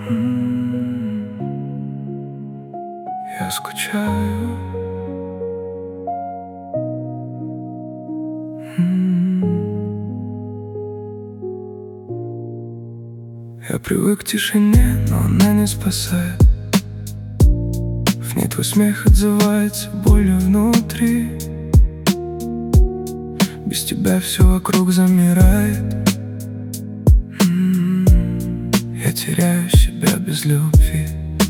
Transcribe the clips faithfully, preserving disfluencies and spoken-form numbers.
М, Я скучаю. М, Я привык к тишине, но она не спасает. В ней твой смех отзывается болью внутри. Без тебя все вокруг замирает. М, Я теряю себя без любви.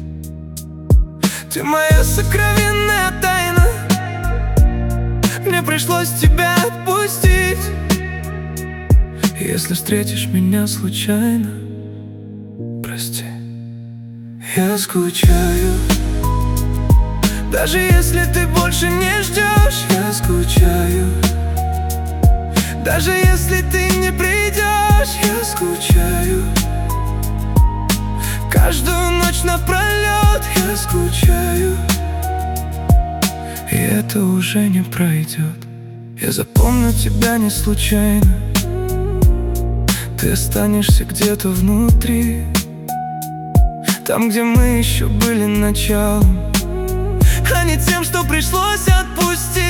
Ты моя сокровенная тайна. Мне пришлось тебя отпустить. Если встретишь меня случайно, прости. Я скучаю. Даже если ты больше не ждешь, я скучаю. Даже если ты не придешь, я скучаю. Каждую ночь напролет я скучаю. И это уже не пройдет. Я запомню тебя не случайно. Ты останешься где-то внутри, там, где мы еще были началом, а не тем, что пришлось отпустить.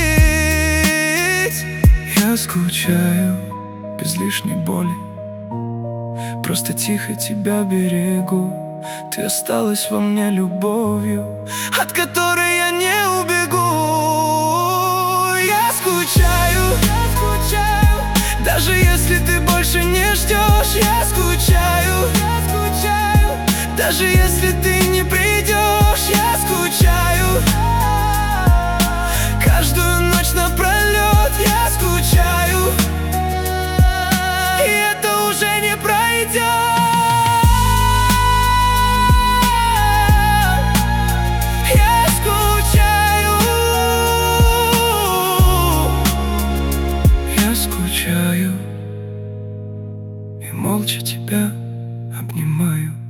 Я скучаю без лишней боли. Просто тихо тебя берегу. Ты осталась во мне любовью, от которой я не убегу. Я скучаю, я скучаю. Даже если ты больше не ждешь, я скучаю, я скучаю. Даже если ты не придешь, я скучаю. Каждую ночь напролет я скучаю. И это уже не пройдет. Я скучаю. Я скучаю. И молча тебя обнимаю.